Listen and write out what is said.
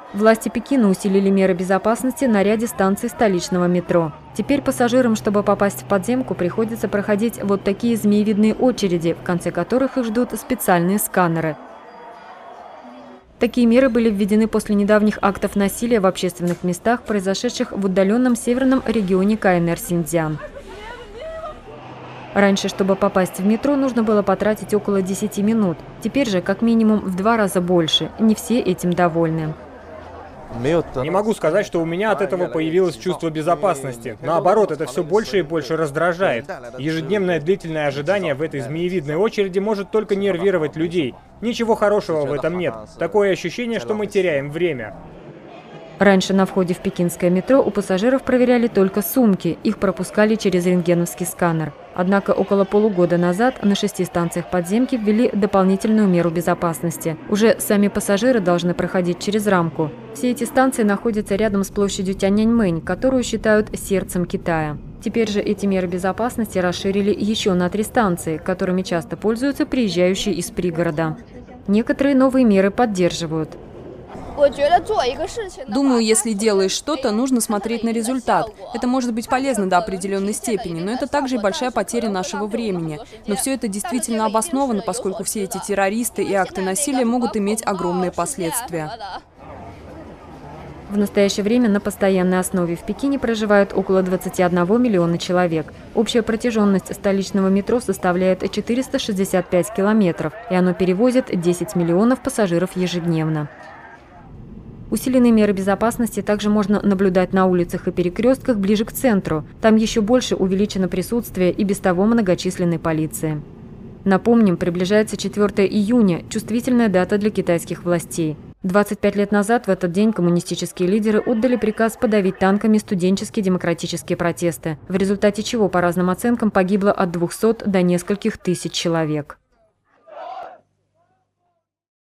Власти Пекина усилили меры безопасности на ряде станций столичного метро. Теперь пассажирам, чтобы попасть в подземку, приходится проходить вот такие змеевидные очереди, в конце которых их ждут специальные сканеры. Такие меры были введены после недавних актов насилия в общественных местах, произошедших в удаленном северном регионе КНР-Синьцзян. Раньше, чтобы попасть в метро, нужно было потратить около 10 минут. Теперь же как минимум в 2 раза больше. Не все этим довольны. Не могу сказать, что у меня от этого появилось чувство безопасности. Наоборот, это все больше и больше раздражает. Ежедневное длительное ожидание в этой змеевидной очереди может только нервировать людей. Ничего хорошего в этом нет. Такое ощущение, что мы теряем время. Раньше на входе в пекинское метро у пассажиров проверяли только сумки, их пропускали через рентгеновский сканер. Однако около полугода назад на 6 станциях подземки ввели дополнительную меру безопасности. Уже сами пассажиры должны проходить через рамку. Все эти станции находятся рядом с площадью Тяньаньмэнь, которую считают сердцем Китая. Теперь же эти меры безопасности расширили еще на 3 станции, которыми часто пользуются приезжающие из пригорода. Некоторые новые меры поддерживают. Думаю, если делаешь что-то, нужно смотреть на результат. Это может быть полезно до определенной степени, но это также и большая потеря нашего времени. Но все это действительно обосновано, поскольку все эти террористы и акты насилия могут иметь огромные последствия. В настоящее время на постоянной основе в Пекине проживают около 21 миллиона человек. Общая протяженность столичного метро составляет 465 километров, и оно перевозит 10 миллионов пассажиров ежедневно. Усиленные меры безопасности также можно наблюдать на улицах и перекрестках ближе к центру. Там еще больше увеличено присутствие и без того многочисленной полиции. Напомним, приближается 4 июня, чувствительная дата для китайских властей. 25 лет назад в этот день коммунистические лидеры отдали приказ подавить танками студенческие демократические протесты, в результате чего, по разным оценкам, погибло от 200 до нескольких тысяч человек.